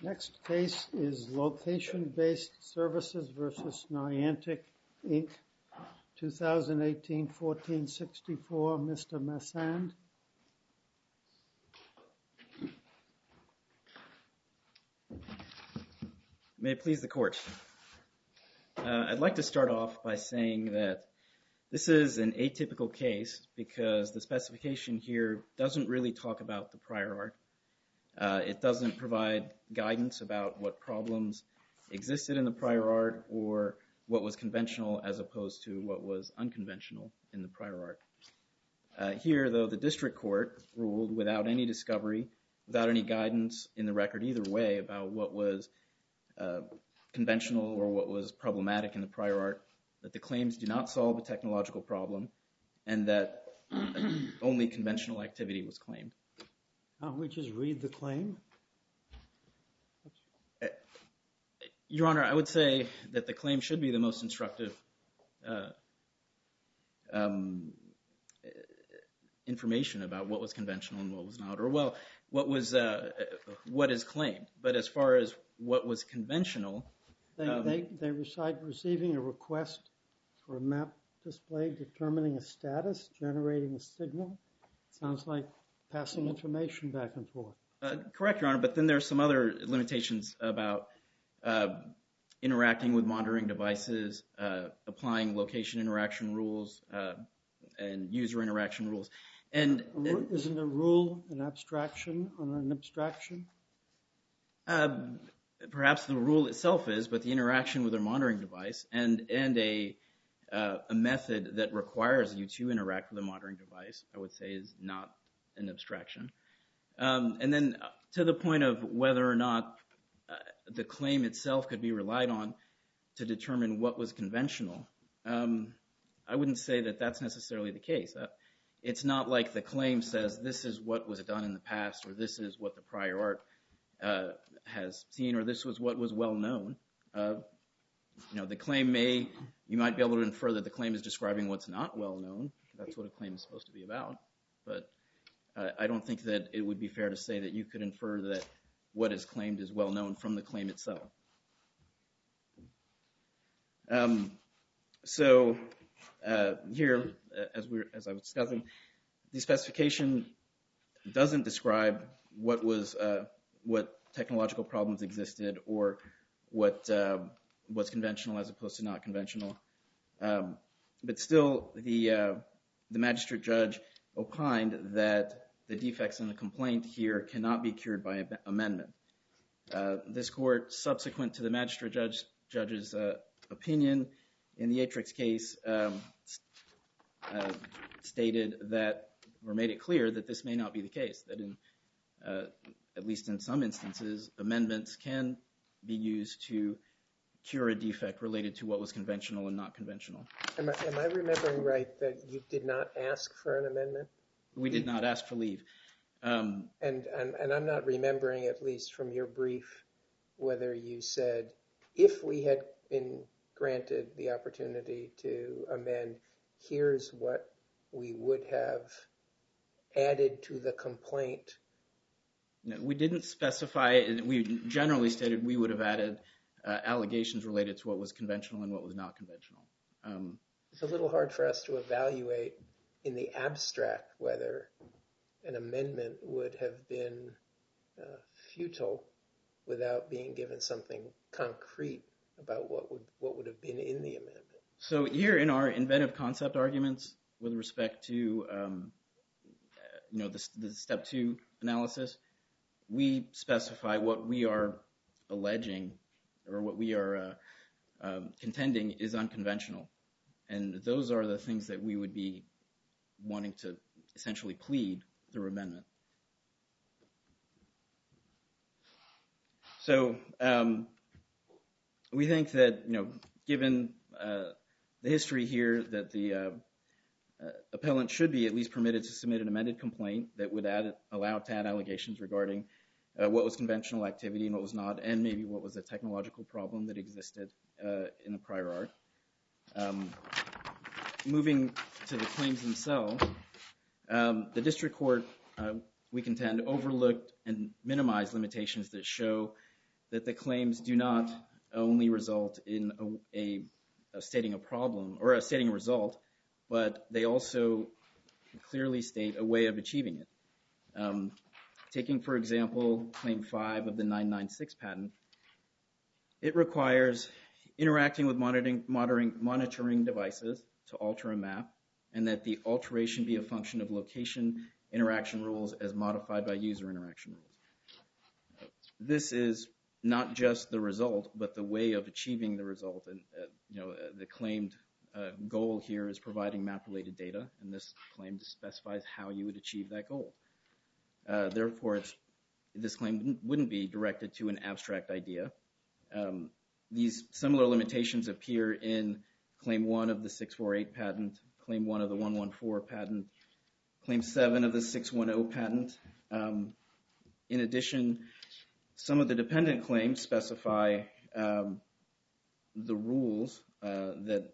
Next case is Location-Based Services v. Niantic, Inc., 2018-14-64. Mr. Massand. May it please the Court. I'd like to start off by saying that this is an atypical case because the specification here doesn't really talk about the prior art. It doesn't provide guidance about what problems existed in the prior art or what was conventional as opposed to what was unconventional in the prior art. Here, though, the district court ruled without any discovery, without any guidance in the record either way about what was conventional or what was problematic in the prior art, that the claims do not solve a technological problem and that only conventional activity was claimed. Can't we just read the claim? Your Honor, I would say that the claim should be the most instructive information about what was conventional and what was not, or well, what is claimed. But as far as what was conventional, they recite receiving a request for a map display determining a status, generating a signal. Sounds like passing information back and forth. Correct, Your Honor, but then there are some other limitations about interacting with monitoring devices, applying location interaction rules, and user interaction rules. And isn't a rule an abstraction on an abstraction? Perhaps the rule itself is, but the interaction with a monitoring device and a method that requires you to interact with a monitoring device, I would say, is not an abstraction. And then to the point of whether or not the claim itself could be relied on to determine what was conventional, I wouldn't say that that's necessarily the case. It's not like the claim says this is what was done in the past, or this is what the prior art has seen, or this was what was well known. The claim you might be able to infer that the claim is describing what's not well known. That's what a claim is supposed to be about. But I don't think that it would be fair to say that you could infer that what is claimed is well known from the claim itself. So here, as I was discussing, the specification doesn't describe what technological problems existed or what was conventional as opposed to not conventional. But still, the magistrate judge opined that the defects in the complaint here cannot be cured by amendment. This court, subsequent to the magistrate judge's opinion in the Atrix case, stated that, or made it clear that this may not be the case, that at least in some instances, amendments can be used to cure a defect related to what was conventional and not conventional. Am I remembering right that you did not ask for an amendment? We did not ask for leave. And I'm not remembering, at least from your brief, whether you said, if we had been granted the opportunity to amend, here's what we would have added to the complaint. No, we didn't specify it. We generally stated we would have added allegations related to what was conventional and what was not conventional. It's a little hard for us to evaluate in the abstract whether an amendment would have been futile without being given something concrete about what would have been in the amendment. So here in our inventive concept arguments with respect to the step 2 analysis, we specify what we are alleging or what we are contending is unconventional. And those are the things that we would be wanting to essentially plead through amendment. So we think that, given the history here, that the appellant should be at least permitted to submit an amended complaint that would allow to add allegations regarding what was conventional activity and what was not, and maybe what was a technological problem that existed in the prior art. Moving to the claims themselves, the district court, we contend, overlooked and minimized limitations that show that the claims do not only result in stating a problem or stating a result, but they also clearly state a way of achieving it. Taking, for example, Claim 5 of the 996 patent, it requires interacting with monitoring devices to alter a map, and that the alteration be a function of location interaction rules as modified by user interaction rules. This is not just the result, but the way of achieving the result. And the claimed goal here is providing map-related data, and this claim specifies how you would achieve that goal. Therefore, this claim wouldn't be directed to an abstract idea. These similar limitations appear in Claim 1 of the 648 patent, Claim 1 of the 114 patent, Claim 7 of the 610 patent. In addition, some of the dependent claims specify the rules that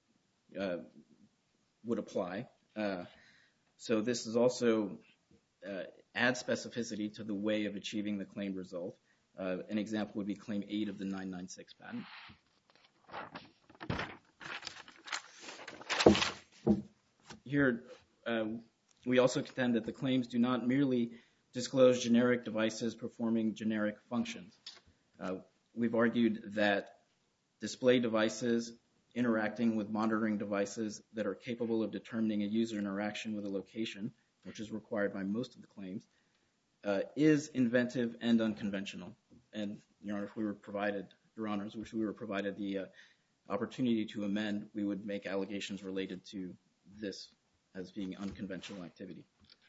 would apply. So this is also adds specificity to the way of achieving the claimed result. An example would be Claim 8 of the 996 patent. Here, we also contend that the claims do not merely disclose generic devices performing generic functions. We've argued that display devices interacting with monitoring devices that are capable of determining a user interaction with a location, which is required by most of the claims, is inventive and unconventional. And, Your Honor, if we were provided, Your Honors, if we were provided the opportunity to amend, we would make allegations related to this as being unconventional activity.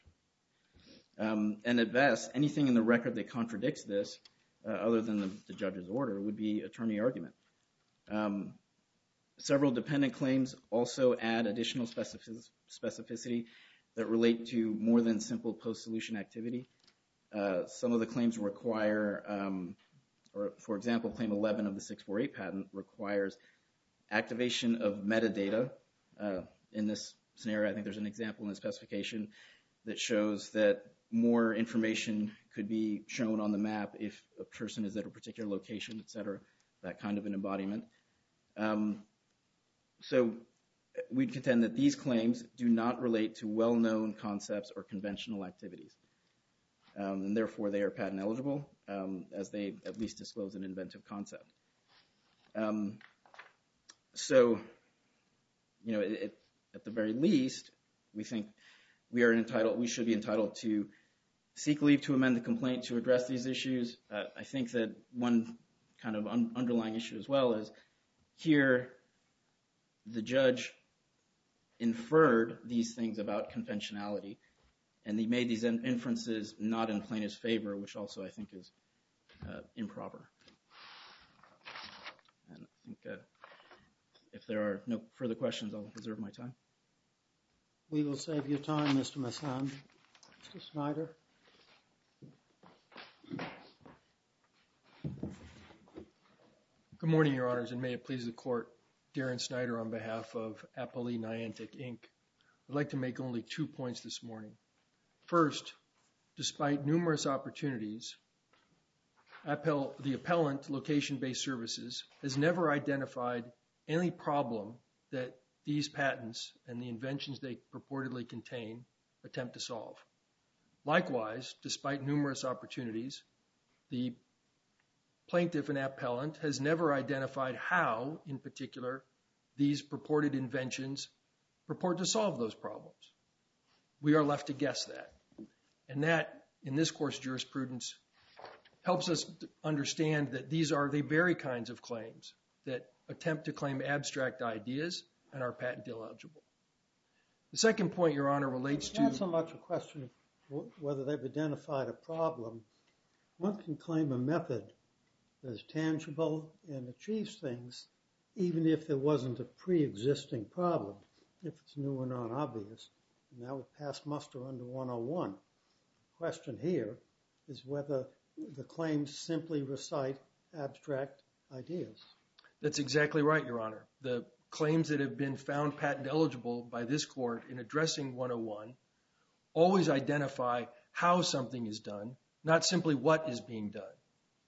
And at best, anything in the record that contradicts this, other than the judge's order, would be attorney argument. Several dependent claims also add additional specificity that relate to more than simple post-solution activity. Some of the claims require, or for example, Claim 11 of the 648 patent requires activation of metadata. In this scenario, I think there's an example in the specification that shows that more information could be shown on the map if a person is at a particular location, etc., that kind of an embodiment. So we contend that these claims do not relate to well-known concepts or conventional activities. And therefore, they are patent eligible, as they at least disclose an inventive concept. So, at the very least, we think we should be entitled to seek leave to amend the complaint to address these issues. I think that one kind of underlying issue as well is here the judge inferred these things about conventionality, and he made these inferences not in plaintiff's favor, which also I think is improper. And I think if there are no further questions, I'll reserve my time. We will save you time, Mr. Masson. Mr. Snyder. Good morning, Your Honors, and may it please the Court. Darren Snyder on behalf of Appellee Niantic, Inc. I'd like to make only 2 points this morning. First, despite numerous opportunities, the appellant, Location-Based Services, has never identified any problem that these patents and the inventions they purportedly contain attempt to solve. Likewise, despite numerous opportunities, the plaintiff and appellant has never identified how, in particular, these purported inventions purport to solve those problems. We are left to guess that. And that, in this course jurisprudence, helps us understand that these are the very kinds of claims that attempt to claim abstract ideas and are patent eligible. The second point, Your Honor, relates to... It's not so much a question of whether they've identified a problem. One can claim a method that is tangible and achieves things even if there wasn't a pre-existing problem, if it's new or non-obvious. And that would pass muster under 101. The question here is whether the claims simply recite abstract ideas. That's exactly right, Your Honor. The claims that have been found patent eligible by this court in addressing 101 always identify how something is done, not simply what is being done.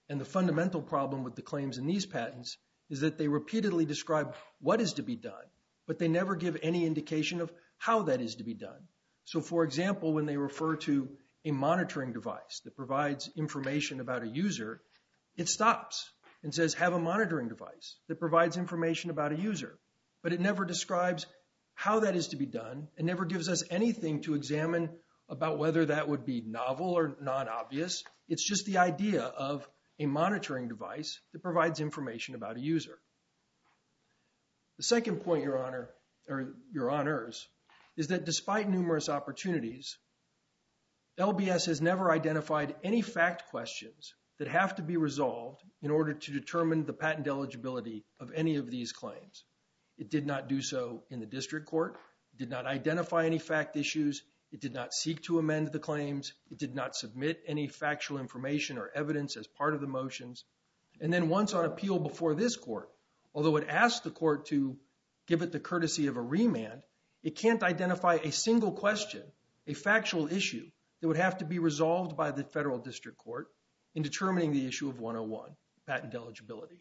And the fundamental problem with the claims in these patents is that they repeatedly describe what is to be done, but they never give any indication of how that is to be done. So, for example, when they refer to a monitoring device that provides information about a user, it stops and says, have a monitoring device that provides information about a user. But it never describes how that is to be done and never gives us anything to examine about whether that would be novel or non-obvious. It's just the idea of a monitoring device that provides information about a user. The second point, Your Honor, or Your Honors, is that despite numerous opportunities, LBS has never identified any fact questions that have to be resolved in order to determine the patent eligibility of any of these claims. It did not do so in the district court. It did not identify any fact issues. It did not seek to amend the claims. It did not submit any factual information or evidence as part of the motions. And then once on appeal before this court, although it asked the court to give it the courtesy of a remand, it can't identify a single question, a factual issue, that would have to be resolved by the federal district court in determining the issue of 101, patent eligibility.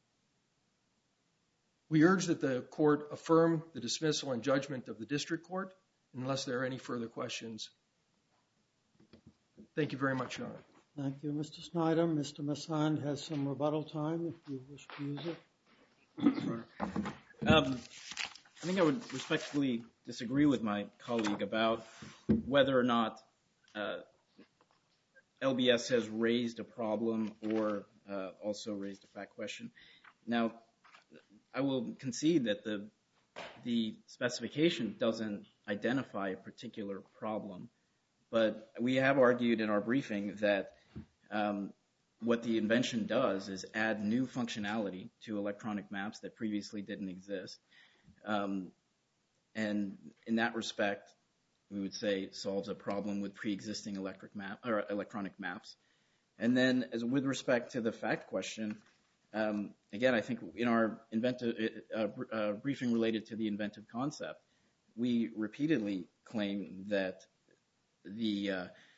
We urge that the court affirm the dismissal and judgment of the district court, unless there are any further questions. Thank you very much, Your Honor. Thank you, Mr. Snyder. Mr. Masson has some rebuttal time if you wish to use it. I think I would respectfully disagree with my colleague about whether or not LBS has raised a problem or also raised a fact question. Now, I will concede that the specification doesn't identify a particular problem, but we have argued in our briefing that what the invention does is add new functionality to electronic maps that previously didn't exist. And in that respect, we would say it solves a problem with pre-existing electronic maps. And then with respect to the fact question, again, I think in our briefing related to the inventive concept, we repeatedly claim that the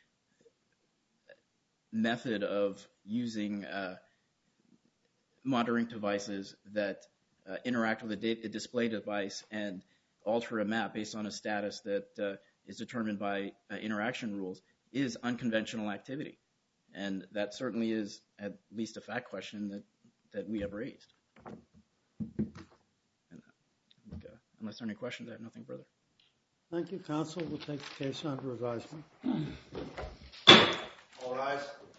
method of using monitoring devices that interact with a display device and alter a map based on a status that is determined by interaction rules is unconventional activity. And that certainly is at least a fact question that we have raised. Unless there are any questions, I have nothing further. Thank you, counsel. We'll take the case under advisement. All rise.